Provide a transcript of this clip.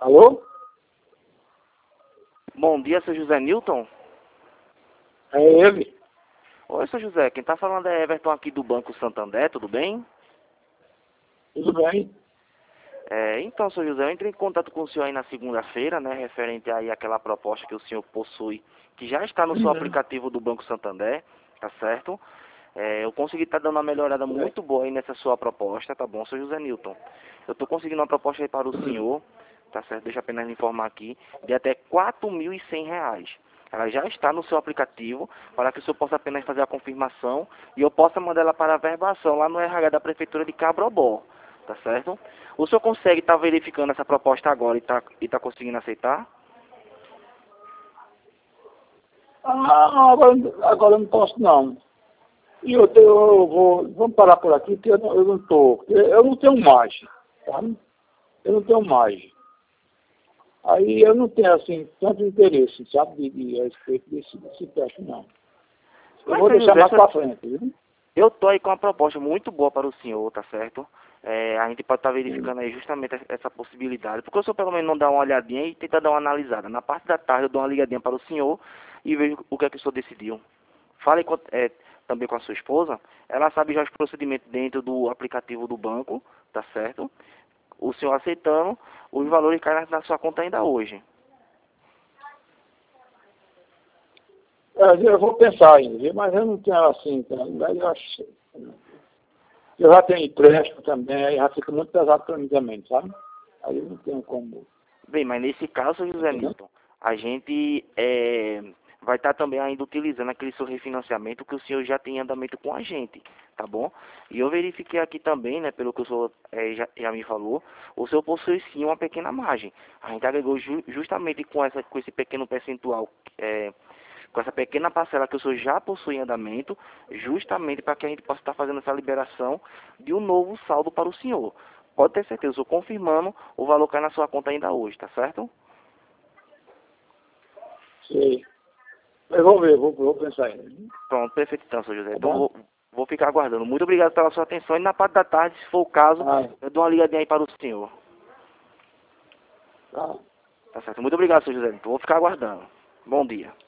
Alô? Bom dia, seu José Newton. É ele? Oi, seu José. Quem tá falando é Everton aqui do Banco Santander, tudo bem? Tudo bem? Então, seu José, eu entrei em contato com o senhor aí na segunda-feira, né, referente aí àquela proposta que o senhor possui, que já está no seu Uhum. aplicativo do Banco Santander, tá certo? Eu consegui estar dando uma melhorada É. muito boa aí nessa sua proposta, tá bom, seu José Newton? Eu estou conseguindo uma proposta aí para o senhor, tá certo? Deixa eu apenas lhe informar aqui, de até R$ 4.100. Ela já está no seu aplicativo, para que o senhor possa apenas fazer a confirmação e eu possa mandar ela para a verbação lá no RH da Prefeitura de Cabrobó, tá certo? O senhor consegue estar verificando essa proposta agora e tá conseguindo aceitar? Agora eu não posso não. E eu vou, vamos parar por aqui, porque eu não tenho margem, sabe? Eu não tenho margem. Aí eu não tenho, assim, tanto interesse, sabe, a respeito desse teste, não. Eu Mas, vou seu deixar José, mais para frente, viu? eu tô aí com uma proposta muito boa para o senhor, tá certo? A gente pode estar verificando aí justamente essa possibilidade. Porque o senhor pelo menos não dá uma olhadinha e tenta dar uma analisada. Na parte da tarde eu dou uma ligadinha para o senhor e vejo o que é que o senhor decidiu. Fale também com a sua esposa. Ela sabe já os procedimentos dentro do aplicativo do banco, tá certo? O senhor aceitando, os valores caem na sua conta ainda hoje. Eu vou pensar ainda, viu? Mas eu não tenho, assim, eu acho. Eu já tenho empréstimo também, aí já fica muito pesado para mim também, sabe? Aí eu não tenho como. Bem, mas nesse caso, José Entendeu? Nilton, a gente vai estar também ainda utilizando aquele seu refinanciamento que o senhor já tem em andamento com a gente, tá bom? E eu verifiquei aqui também, né, pelo que o senhor já me falou, o senhor possui sim uma pequena margem. A gente agregou justamente com esse pequeno percentual, com essa pequena parcela que o senhor já possui em andamento, justamente para que a gente possa estar fazendo essa liberação de um novo saldo para o senhor. Pode ter certeza, eu estou confirmando, o valor cai na sua conta ainda hoje, tá certo? Sei. Eu vou ver, vou pensar ainda. Viu? Pronto, perfeito então, senhor José. Tá Então bom? vou ficar aguardando. Muito obrigado pela sua atenção e na parte da tarde, se for o caso, Ah, eu dou uma ligadinha aí para o senhor. tá. Tá certo? Muito obrigado, senhor José. Então vou ficar aguardando. Bom dia.